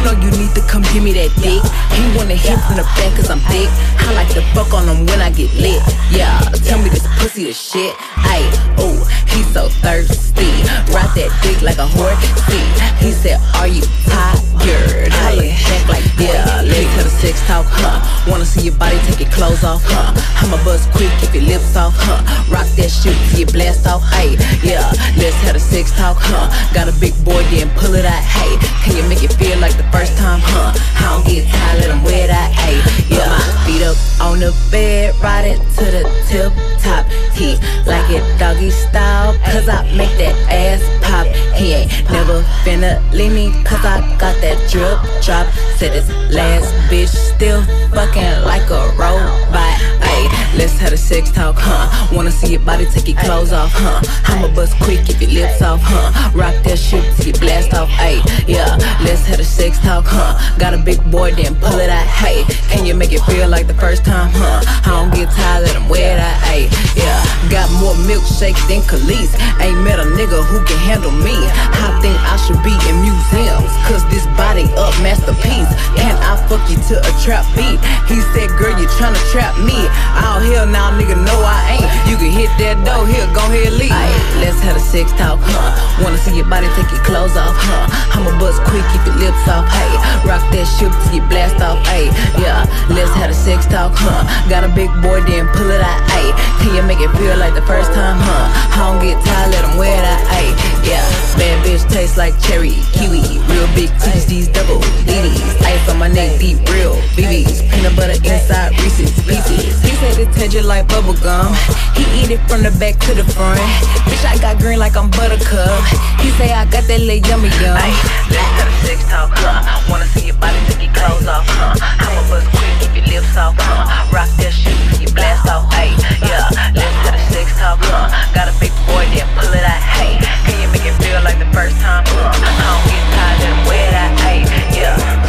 know you need to come give me that dick. He wanna hit from the back cause I'm thick. I like to fuck on him when I get lit. Yeah, tell me this pussy the shit. Ayy, ooh, he so thirsty. Ride that dick like a horse. He said, are you tired? Holla back like, yeah, let's have a sex talk, huh? Wanna see your body, take your clothes off, huh? I'ma buzz quick, keep your lips off, huh? Rock that shit till you blast off, ayy, yeah, let's have a sex talk, huh? Got a big boy, then pull it out, hey. Can you make it feel like the first time, huh? I don't get tired, let him wear that, ayy, yeah. Feet up on the bed, ride it to the tip top. He like it doggy style, cause I make that ass pop. He ain't never finna leave me, cause I got that drip drop. Said this last bitch still fucking like a robot. Ayy, let's have a sex talk, huh? Wanna see your body, take your clothes off, huh? I'ma bust quick, keep your lips off, huh? Rock that shit till you blast off, ayy, yeah. Let's have a sex talk, huh? Got a big boy, then pull it out, hey. Can you make it feel like the first time, huh? I don't get tired, let him wear that, ayy, yeah. Got more milkshakes than Khalees. Ain't met a nigga who can handle me. I think I should be in museums, cause this body up masterpiece. Can I fuck you to a trap beat? He said, girl, you tryna trap me. Oh hell nah, nigga, no I ain't. You can hit that door, here, go ahead, leave. Ayy, let's have a sex talk, huh? Wanna see your body, take your clothes off, huh? I'ma bust quick, keep your lips off, hey. Rock that shit till you blast off, ayy, yeah. Let's have a sex talk, huh? Got a big boy, then pull it out, ayy. Can you make it feel like the first time, huh? I don't get tired, let him wear that, ayy, yeah. Bad bitch taste like cherry, kiwi. Real big titties, these double DDs. Ice on my neck, deep real BBs. Peanut butter inside Reese's Pieces. He said it taste just like bubble gum. He eat it from the back to the front. Bitch, I got green like I'm Buttercup. He say I got that little yummy yum. Ay, let's have a sex talk, huh? Wanna see your body, take your clothes off, huh? I'ma bust quick, keep your lips off, huh? Rock that shit till you blast off, ayy, yeah. Let's have a sex talk, huh? Got a big boy, then pull it out, hey. Can you make it feel like the first time, huh? I don't get tired, let him wear that, ayy, yeah.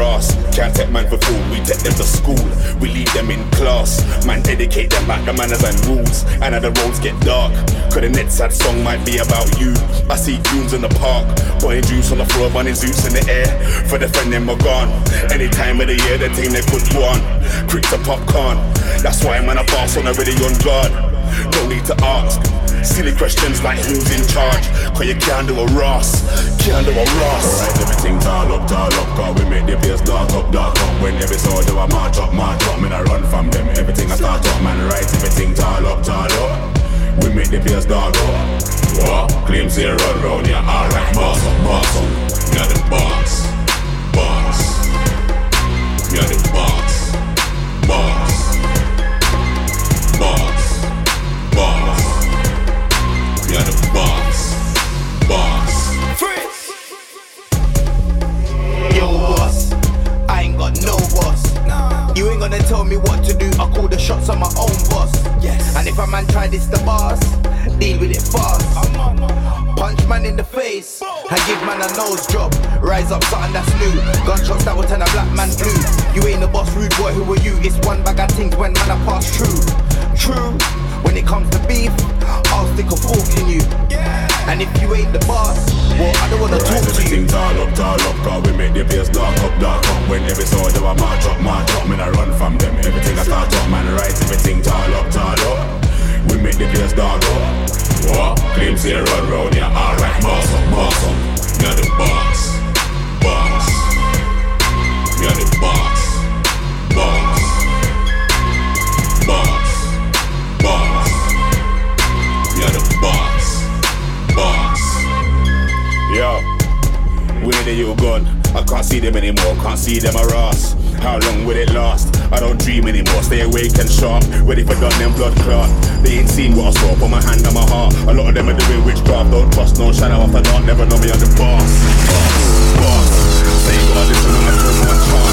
Ross. Can't take man for fool, we take them to school. We leave them in class. Man, educate them back the manners and rules. And now the roads get dark. Cause the next sad song might be about you. I see goons in the park, buying juice on the floor, bunning zoots in the air. For the friend them are gone. Any time of the year, the thing they could go on. Quick to popcorn. That's why man a boss on already on guard. No need to ask silly questions like who's in charge. Cause you can't do a Ross. Can't do a Ross. Alright, everything tall up. Cause we make the place dark up. When every soldier I march up. Man I run from them. Everything I start up, man. Right, everything tall up. We make the place dark up. What? Claims here run round, yeah. Alright, boss up. You're the boss. You're the boss. You're the boss. Freeze! Yo, boss, I ain't got no boss. No. You ain't gonna tell me what to do. I call the shots on my own boss. Yes. And if a man try this the boss, deal with it fast. Punch man in the face and give man a nose job. Rise up, something that's new. Gunshots that will turn a black man blue. You ain't the boss, rude boy, who are you? It's one bag of things when man I pass through. True, when it comes to beef, I'll stick a fork in you. And if you ain't the boss, well, I don't wanna talk to you. Everything tall up. Cause we make the place dark up. When every soldier I march up. Man I run from them. Everything I start up, man. Right, everything tall up. We make the place dark up. What? Claims here run round, yeah. Alright, boss up. You're the boss. You're the boss. You're the boss. Yo, where the you gone? I can't see them anymore, can't see them a Ross. How long will it last? I don't dream anymore, stay awake and sharp. Ready for gun, them blood clot. They ain't seen what I saw, put my hand on my heart. A lot of them are doing witchcraft, don't trust no shadow after dark. Never know me on the boss. Say you gotta listen when I talk my chart.